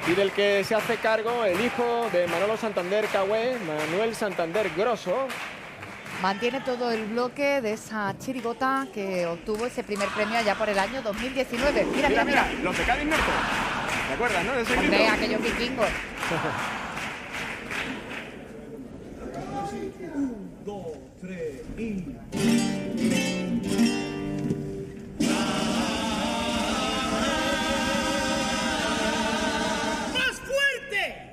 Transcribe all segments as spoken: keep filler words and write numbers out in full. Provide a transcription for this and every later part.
y del que se hace cargo el hijo de Manolo Santander Cagüe, Manuel Santander Grosso. Mantiene todo el bloque de esa chirigota que obtuvo ese primer premio allá por el año dos mil diecinueve. Mira, mira, mira. mira. Los de Cádiz Norte. ¿Te acuerdas, no? De ese Hombre, grito. aquellos vikingos. Un, dos, tres y... ¡Más fuerte!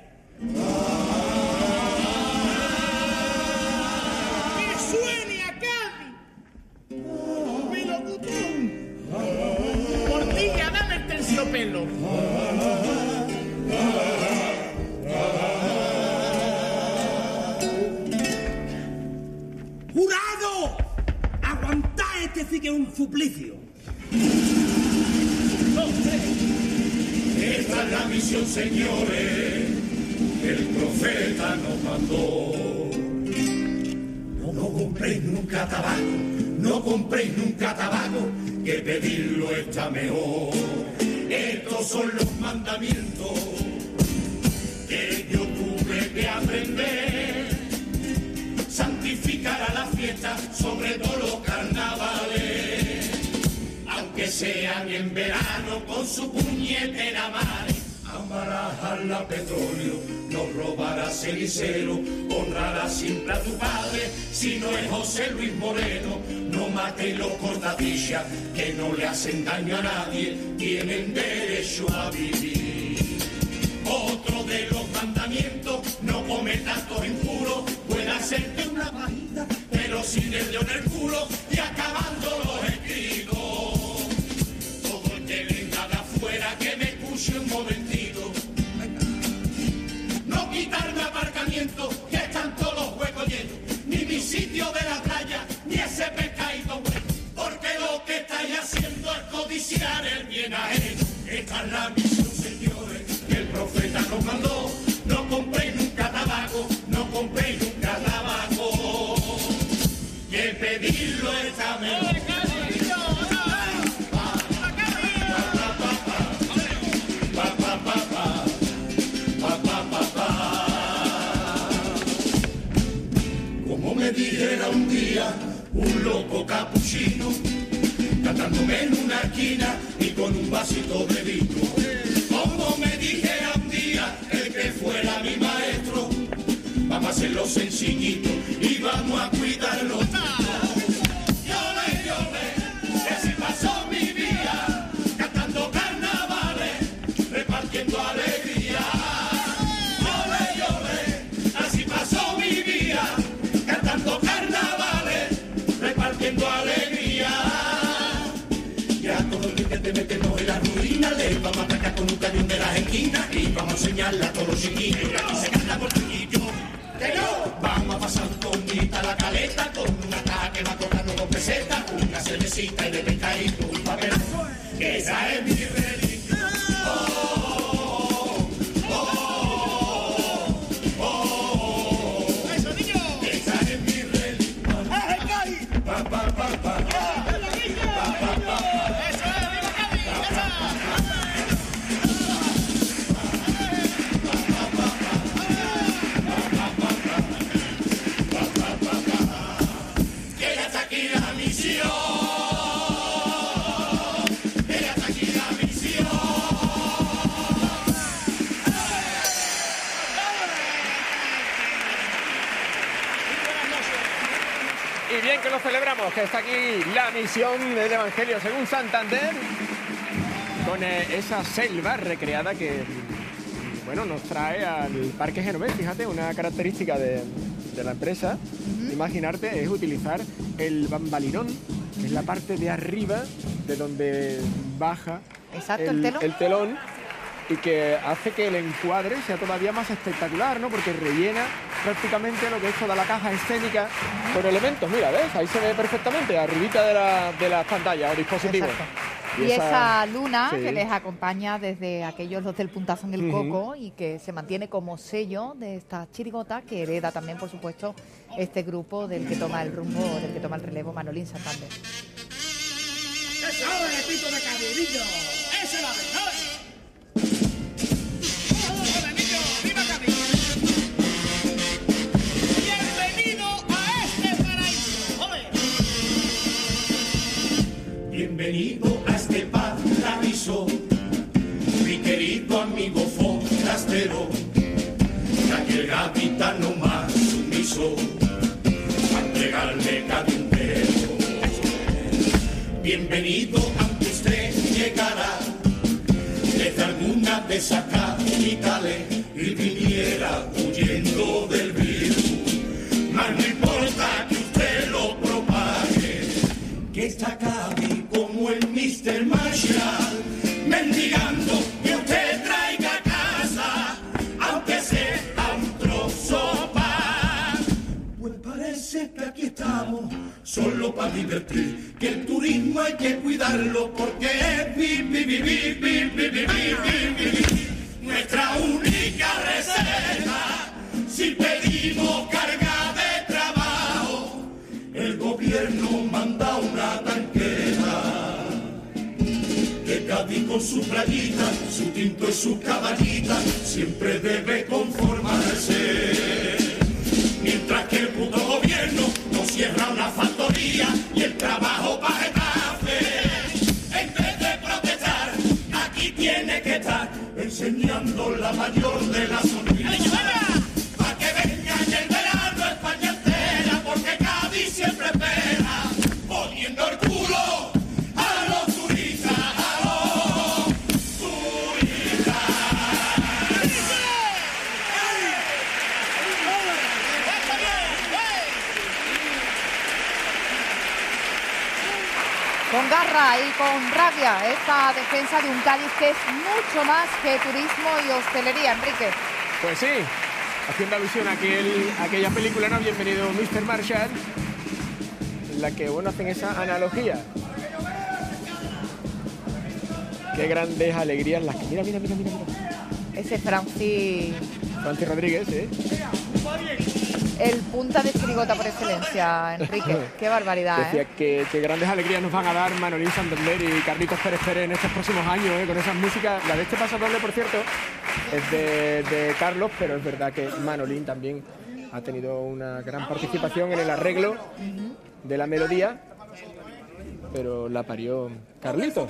¡Que suene a Cádiz! ¡Melocutón! Portilla, dame el terciopelo. ¡Jurado! ¡Aguantá, este sí que es un suplicio! ¡Dos, tres! Esta es la misión, señores, que el profeta nos mandó. No compréis nunca tabaco, no compréis nunca tabaco, que pedirlo está mejor. Estos son los mandamientos que yo tuve que aprender. Santificar a la fiesta, sobre todo los carnavales, aunque sean en verano con su puñetera madre. Ambarajarla petróleo, no robará cenicero, honrará siempre a tu padre. Si no es José Luis Moreno, no matéis los cortadillas, que no le hacen daño a nadie, tienen derecho a vivir. Otro de los mandamientos, no cometas todo injuro, puede hacerte una pajita, pero sin el dedo en el culo y acabando los escritos. Todo el que venga de afuera que me escuche un momentito. No quitarme aparcamiento, que están todos los huecos llenos, ni mi sitio de la playa, ni ese pescadito bueno, porque lo que estáis haciendo es codiciar el bien ajeno. Esta es la misión, señores, que el profeta nos mandó. No compréis nunca tabaco, no compréis nunca tabaco, que pedirlo está mejor. Como me dijera un día un loco capuchino, cantándome en una esquina y con un vasito de vino. Como me dijera un día el que fuera mi maestro, vamos a hacerlo sencillito y vamos a cuidarlo. Llore, llore, que así pasó mi vida, cantando carnavales, repartiendo alegría. Llore, llore, así pasó mi vida, cantando carnavales, repartiendo alegría. Ya todo el que te metemos en la ruina, le vamos a atacar con un cañón de las esquinas y vamos a enseñarle a todos los chiquillos que aquí se canta por chiquillo. ¡Que no! Vamos a pasar bonita la caleta con una caja que va cobrando dos pesetas, una cervecita y de pescadito un papel. Que esa es mi religión. Oh, oh, oh, oh. ¡Eso, niño! Esa es mi religión. ¡Ah, el Cádiz! Pa, pa, pa, pa. ¡Ah, la niña! ¡Eso es! ¡Viva Cádiz! ¡Esa! Que ya está aquí la misión, que ya está aquí la misión. Y bien que lo celebramos, que está aquí la misión del Evangelio según Santander, con eh, esa selva recreada que, bueno, nos trae al Parque Genovés. Fíjate, una característica de, de la empresa, uh-huh. Imaginarte, es utilizar el bambalinón, que es la parte de arriba de donde baja Exacto, el, el telón. el telón, y que hace que el encuadre sea todavía más espectacular, ¿no? Porque rellena prácticamente lo que es toda la caja escénica con elementos. Mira, ¿ves? Ahí se ve perfectamente, arribita de la, de las pantallas o dispositivos. Exacto. Y, y esa, esa luna sí. que les acompaña desde aquellos los del puntazo en el uh-huh. coco, y que se mantiene como sello de esta chirigota, que hereda también, por supuesto, este grupo del que toma el rumbo, del que toma el relevo Manolín Santander. ¡Eso es el pito de Cadillo! ¡Esa es la verdad! bienvenido aunque usted llegará desde alguna de esas capitales y viniera huyendo del virus. Mas no importa que usted lo propague, que está Cádiz como el mister Marshall, mendigando que usted traiga a casa, aunque sea un trozo pan. Pues parece que aquí estamos solo para divertir, que el turismo hay que cuidarlo porque es vi, vi, vi, vi, vi, vi, vi, vi, vi, nuestra única reserva. Si pedimos carga de trabajo, el gobierno manda una tanqueta. Que Cádiz con su playita, su tinto y su caballita siempre debe conformarse. Mientras que el puto gobierno nos cierra una factoría y el trabajo para Getafe. En vez de protestar, aquí tiene que estar enseñando la mayor de las sonrisas. Para que venga en el verano España entera, porque Cádiz siempre espera, poniendo el culo a los turistas, a los turistas. Con garra y con rabia, esta defensa de un Cádiz que es mucho más que turismo y hostelería, Enrique. Pues sí, haciendo alusión a aquel, aquella película, ¿no? Bienvenido mister Marshall, en la que, bueno, hacen esa analogía. Qué grandes alegrías las que... Mira, mira, mira, mira, mira. Ese Francis... Francis Rodríguez, ¿eh? El punta de chirigota por excelencia, Enrique. Qué barbaridad, Decía ¿eh? que, que grandes alegrías nos van a dar Manolín Santander y Carlitos Pérez Pérez en estos próximos años, ¿eh? Con esas músicas. La de este paso doble, por cierto, es de, de Carlos, pero es verdad que Manolín también ha tenido una gran participación en el arreglo de la melodía, pero la parió Carlitos.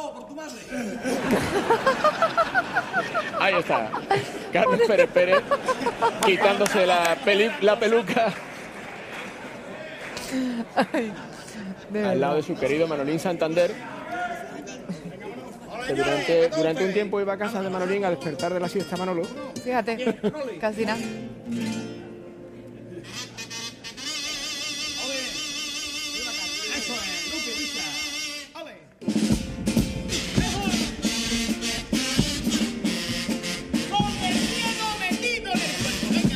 Ahí está, Carlos Pérez Pérez quitándose la, peli, la peluca Ay, de al lado verdad. de su querido Manolín Santander, que durante, durante un tiempo iba a casa de Manolín a despertar de la siesta Manolo. Fíjate, casi nada. Eso es, Lupe, bicha. ¡Ole! ¡Con el miedo metido en el cuerpo!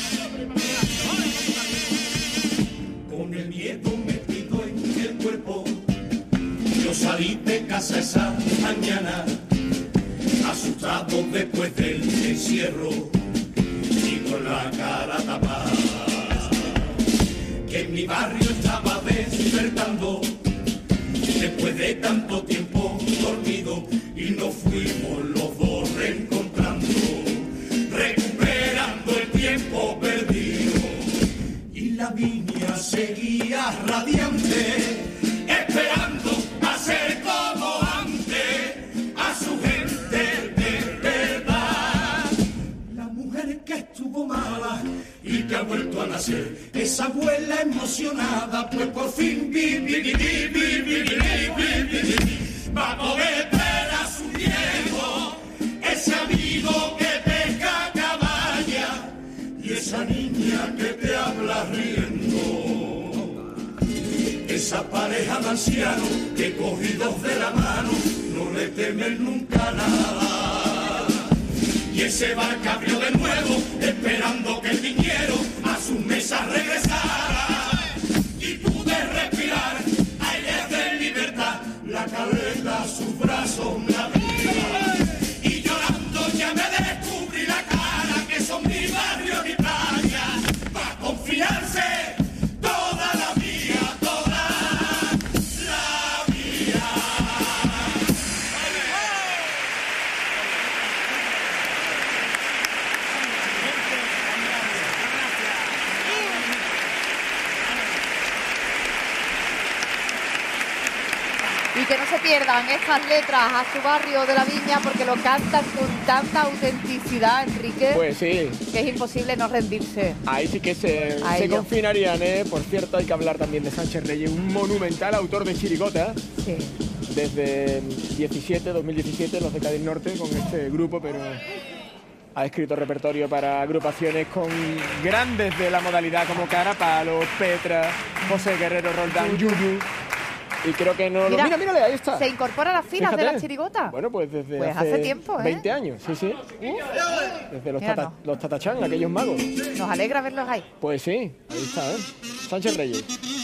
¡Venga! Con el miedo metido en el cuerpo, yo salí de casa esa mañana, asustado después del encierro y con la cara tapada. Que en mi barrio estaba despertando después de tanto tiempo dormido y nos fuimos los dos reencontrando, recuperando el tiempo perdido. Y la viña seguía radiante, esperando a ser como antes, a su gente de verdad. La mujer que estuvo mala y que ha vuelto a nacer, esa abuela emocionada, pues por fin vi, vi, vi, vi, vi, vi, vi, vi, vi, vi, va a poder ver a su viejo, ese amigo que pesca caballa y esa niña que te habla riendo. Esa pareja de ancianos que cogidos de la mano no le temen nunca nada. Y ese bar que abrió de nuevo, esperando que el dinero a sus mesas regresara. Y pude respirar aires de libertad, la caleta a sus brazos me abría. Y llorando ya me descubrí la cara, que son mi barrio, mi playa, para confiarse toda la vida, toda la vida. Y que no se pierdan estas letras a su barrio de la Viña porque lo cantan con tanta autenticidad, Enrique. Pues sí. Que es imposible no rendirse. Ahí sí que se, se confinarían, ¿eh? Por cierto, hay que hablar también de Sánchez Reyes, un monumental autor de chirigota. Sí. Desde diecisiete, dos mil diecisiete, los de Cádiz Norte, con este grupo, pero ha escrito repertorio para agrupaciones con grandes de la modalidad como Carapalo, Petra, José Guerrero Roldán, Yuyu. Y creo que no... Mira, lo... mira, mírale, ahí está. ¿Se incorpora a las filas Fíjate. de la chirigota? Bueno, pues desde pues hace, hace tiempo, ¿eh? veinte años, sí, sí. Uh, desde los, mira, tata, no. los Tatachán, aquellos magos. Nos alegra verlos ahí. Pues sí, ahí está, ¿eh? Sánchez Reyes.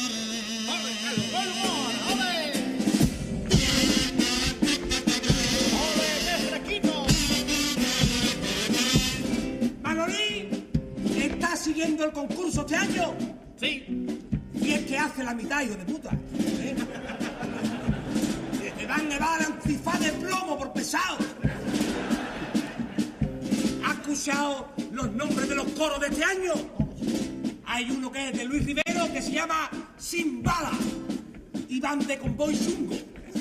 Manolín, ¿estás siguiendo el concurso este año? Sí. Y es que hace la mitad, hijo de puta. ¿Eh? Te van a llevar antifaz de plomo por pesado. ¿Has escuchado los nombres de los coros de este año? Hay uno que es de Luis Rivero que se llama Sin Bala y van de Convoy Chungo.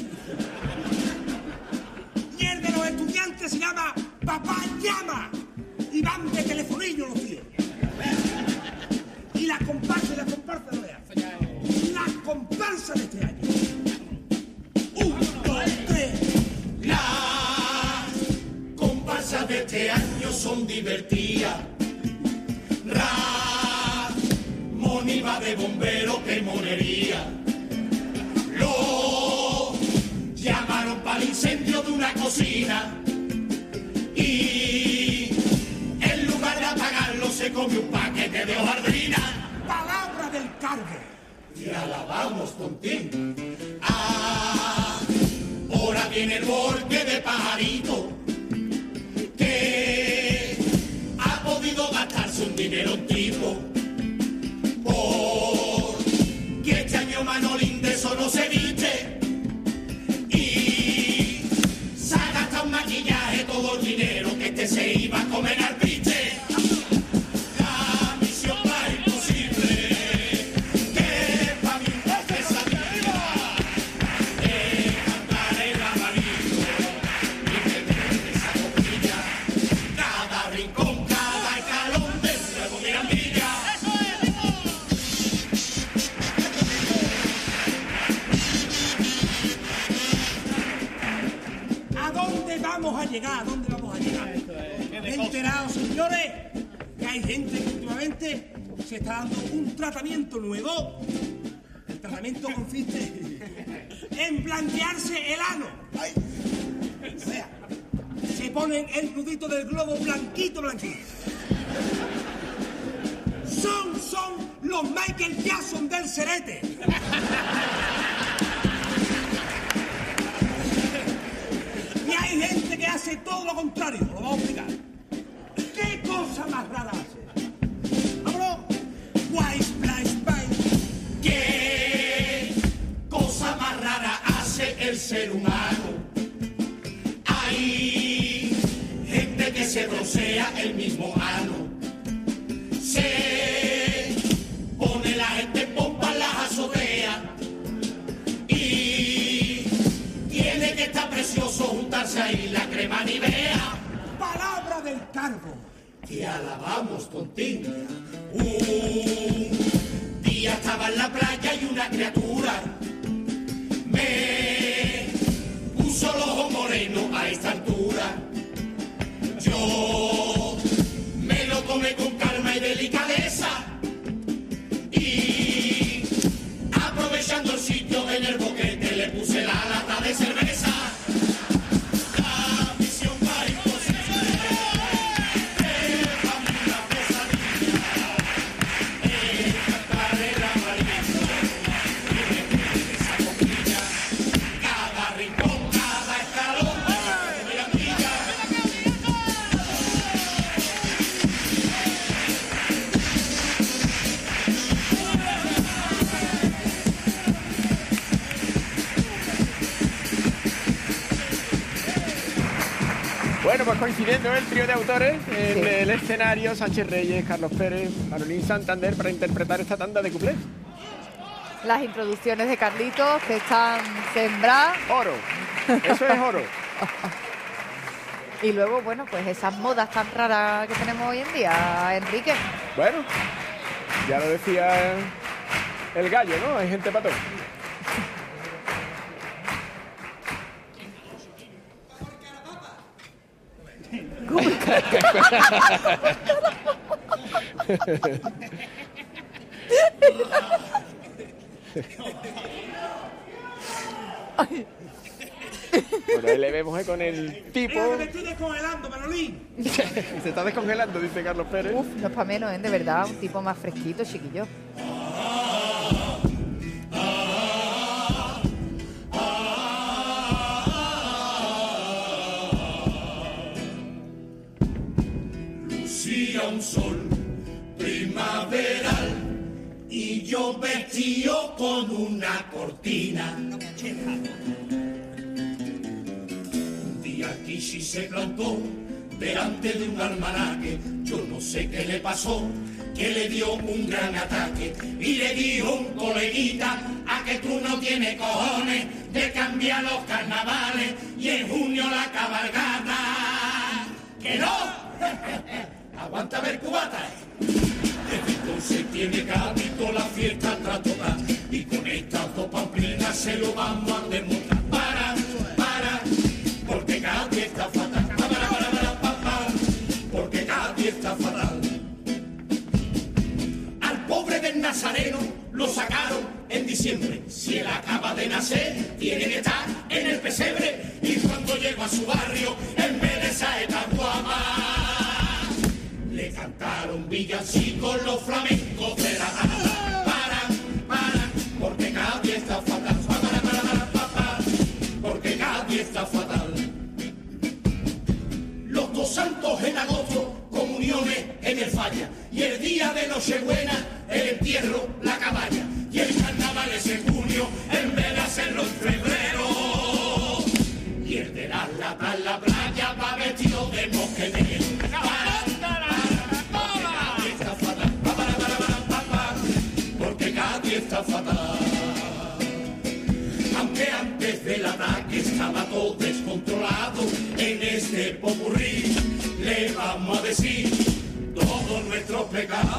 Y el de los estudiantes se llama Papá Llama y van de Telefonillo los tíos. Y la comparsa, la comparsa no veas. La comparsa de este año. Un, dos, tres. Las comparsas de este año son divertidas. Ramón iba de bombero, que monería. Lo llamaron para el incendio de una cocina. Y en lugar de apagarlo se comió un paquete de hojaldrina. Palabra del cargo. Te alabamos, Tontín. Ah, ahora viene el volque de pajarito que ha podido gastarse un dinero un tipo. Porque este año Manolín de eso no se viste y se ha gastado un maquillaje todo el dinero que este se iba a comer al piste. Vamos a llegar, ¿a dónde vamos a llegar? Me he enterado, señores, que hay gente que últimamente se está dando un tratamiento nuevo. El tratamiento consiste en blanquearse el ano. Ay. O sea, se ponen el nudito del globo blanquito, blanquito. Son, son los Michael Jackson del Cerete. Y hay gente que hace todo lo contrario, lo vamos a explicar. ¿Qué cosa más rara hace? ¡Vámonos! White Splash Bang. ¿Qué cosa más rara hace el ser humano? Hay gente que se rocea el mismo ano. Se pone la gente en pompa en las azoteas. Y tiene que estar precioso juntarse ahí la crema Nivea. Palabra del cargo. Te alabamos, Tontín. Un día estaba en la playa y una criatura me puso los ojos morenos a esta altura. Yo me lo tomé con calma y delicadeza y aprovechando el sitio en el boquete le puse la lata de cerveza. Bueno, pues coincidiendo el trío de autores en Sí. el escenario, Sánchez Reyes, Carlos Pérez, Manolín Santander, para interpretar esta tanda de cuplés. las introducciones de Carlitos que están sembradas. Oro. Eso es oro. Y luego, bueno, pues esas modas tan raras que tenemos hoy en día, Enrique. Bueno, ya lo decía el gallo, ¿no? Hay gente para todo. Bueno, ahí le vemos eh, con el tipo. Mira que me estoy descongelando, Manolín. Se está descongelando, dice Carlos Pérez. Uf, no es para menos, ¿eh? De verdad, un tipo más fresquito, chiquillo. Lucía un sol primaveral y yo vestido con una cortina. Un día Kishi se plantó delante de un almanaque. Yo no sé qué le pasó, que le dio un gran ataque. Y le dijo un coleguita, a que tú no tienes cojones de cambiar los carnavales y en junio la cabalgata. ¡Que no! Aguanta ver cubata. Desde entonces tiene Cádiz la fiesta tras tocar y con estas dos pamplinas se lo vamos a demostrar. Para, para, porque Cádiz está fatal. Para, para, para, para, para, porque Cádiz está fatal. Al pobre del Nazareno lo sacaron en diciembre. Si él acaba de nacer, tiene que estar en el pesebre. Y cuando llegó a su barrio, en vez de saeta guama, le cantaron villancicos los flamencos de la gana. Para, para, porque Cádiz está fatal. Para, para, para, para, para, porque Cádiz está fatal. Los dos santos en agosto, comuniones en el falla. Y el día de Nochebuena, el entierro, la caballa. Y el carnaval es en junio, en vez de hacerlo en febrero. Y el de las latas en la playa va vestido de mosquetero. Está fatal. Aunque antes del ataque estaba todo descontrolado, en este popurrí le vamos a decir todos nuestros pecados.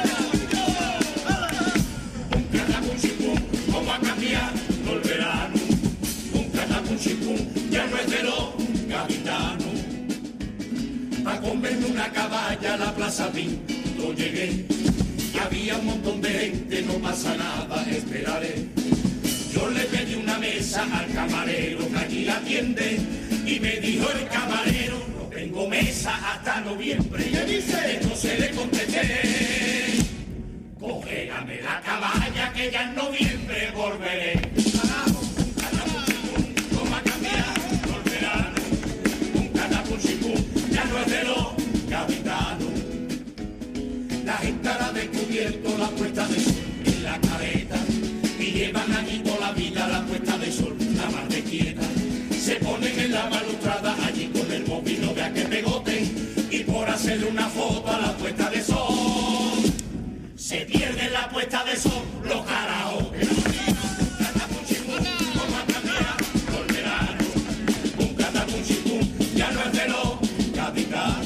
Un catacuchipum, ¿cómo ha cambiado todo el verano? Un catacuchipum, ya no es de los gaditanos. A comerme una caballa a la Plaza Pinto llegué. Había un montón de gente, no pasa nada, esperaré. Yo le pedí una mesa al camarero que allí la atiende y me dijo el camarero, no tengo mesa hasta noviembre. ¿Qué dice? Entonces le contesté, cogérame la caballa que ya en noviembre volveré. Carajo, un catapuchipum, ¿cómo ha cambiado todo el verano? Un catapuchipum, ya no es de los capitanos. La gente ha descubierto la puesta de sol en la careta y llevan allí toda la vida la puesta de sol, la mar de quieta. Se ponen en la balustrada allí con el móvil, no vea que pegoten y por hacerle una foto a la puesta de sol se pierden la puesta de sol los karaoke. Un catapuchipum, ¿cómo ha cambiado todo el verano? Un catapuchipum, ya no es de los capitanos.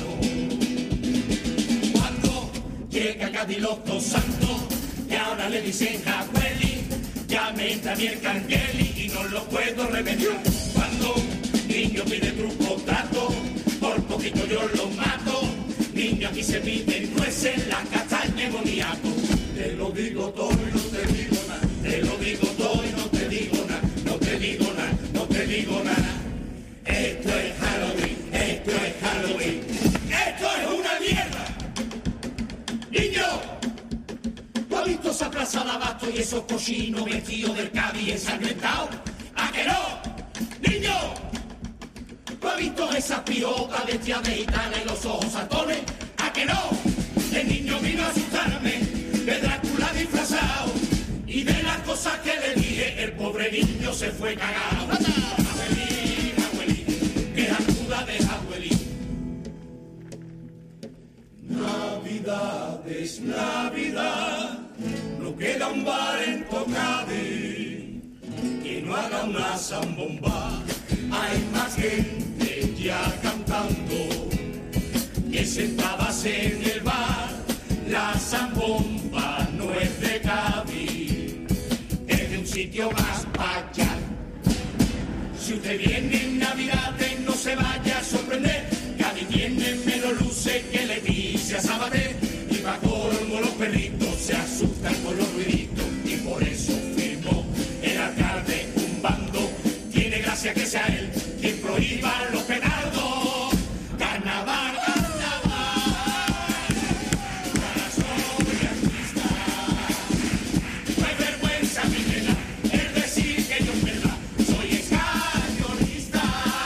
Llega Cádiz los dos santos, y ahora le dicen Jagüeli, ya me entra mi el cangueli y no lo puedo remediar. Cuando un niño pide truco trato, por poquito yo lo mato. Niño, aquí se piden nueces, la castaña y boniato. Te lo digo todo y no te digo nada, te lo digo todo y no te digo nada, no te digo nada, no te digo nada. Esto es Halloween, esto es Halloween, esto es una mierda. ¡Niño! ¿Tú has visto esa plaza de abasto y esos cochinos vestidos del Cádiz ensangrentados? ¿A que no? ¡Niño! ¿Tú has visto esas pirotas vestidas de gitana y los ojos saltones? ¿A que no? El niño vino a asustarme, de Drácula disfrazado, y de las cosas que le dije, el pobre niño se fue cagado. Abuelín, abuelín, que acuda de abuelín. Navidad es Navidad, no queda un bar en Cádiz que no haga una zambomba. Hay más gente ya cantando que sentadas en el bar. La zambomba no es de Cádiz, es de un sitio más para allá. Si usted viene en Navidades no se vaya a sorprender, Cádiz tiene menos luces que Leticia Sabater, y pa' colmo los perritos se asustan con los ruiditos, y por eso firmó el alcalde un bando. Tiene gracia que sea él quien prohíba los petardos. Carnaval, carnaval, para soy artista. No hay vergüenza mi nena, el decir que yo en verdad soy escañonista.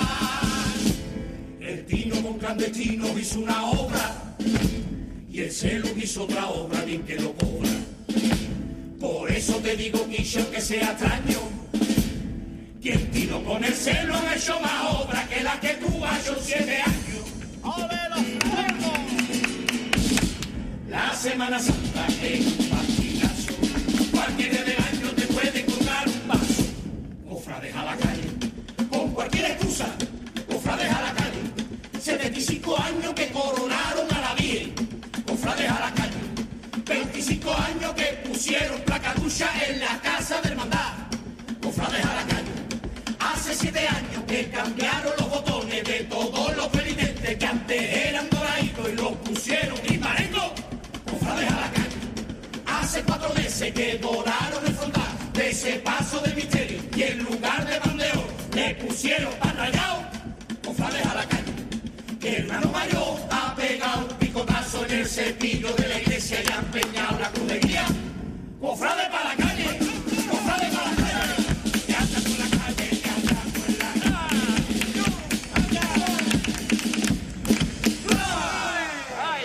El Tino con clandestino hizo una obra y el Celo hizo otra obra bien que lo cobra. Por eso te digo, Guillo, que sea extraño, que el Tino con el Celo ha hecho más obra que la que tú has hecho siete años. La Semana Santa es un pastilazo, cualquier día del año te puede encontrar un vaso. Cofrades a la calle, con cualquier excusa, cofrades a la calle. setenta y cinco años que coronaron a la Virgen, cofrades a la calle. veinticinco años que pusieron placaducha en la casa de hermandad, cofrades a la calle. Hace siete años que cambiaron los botones de todos los penitentes que antes eran doraditos y los pusieron transparentes, cofrades a la calle. Hace cuatro meses que doraron el frontal de ese paso del misterio y en lugar de bandeón le pusieron pan rayado, cofrades a la calle. Que el hermano mayor ha pegado un picotazo en el cepillo de la iglesia y ha empeñado la cruz de guía, cofrades para la calle, cofrades para la calle. Que anda por la calle, que anda por la calle. ¡Ay!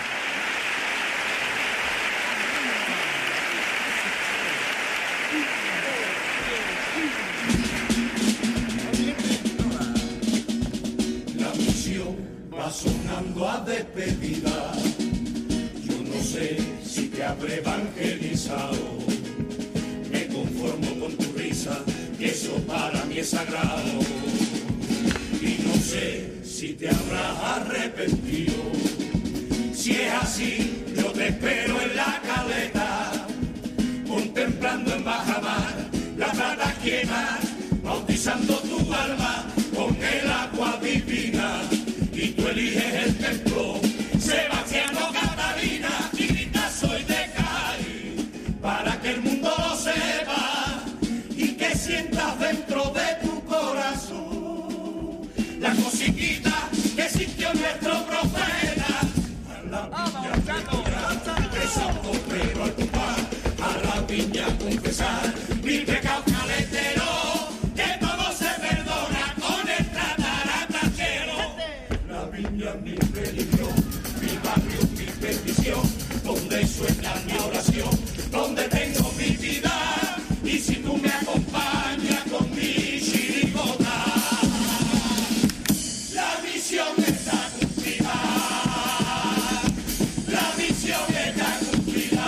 La misión va sonando a despedida. Yo no sé si te habré evangelizado. Me conformo con tu risa, que eso para mí es sagrado. Y no sé si te habrás arrepentido. Si es así, yo te espero en la caleta, contemplando en bajamar la plata quieta, bautizando tu alma con el agua divina. Y tú eliges el templo, Sebastián o Catalina, y gritas soy de Cádiz, para que el mundo lo sepa y que sientas dentro de tu corazón la cosiquita que sintió nuestro profeta. A la viña rezando pero al compás, a la viña confesar mi pecado caletero, que todo se perdona con el tataratachero. La viña mi religión, mi barrio mi bendición, donde suena mi oración, donde tengo mi vida, y si tú me acompañas con mi chirigota, la misión está cumplida, la misión está cumplida.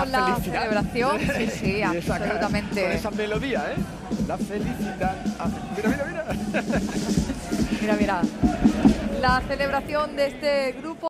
con la felicidad. celebración. Sí, sí, Y esa- absolutamente. Con esa melodía, ¿eh? La felicidad. Ah, mira, mira, mira. Mira, mira. La celebración de este grupo.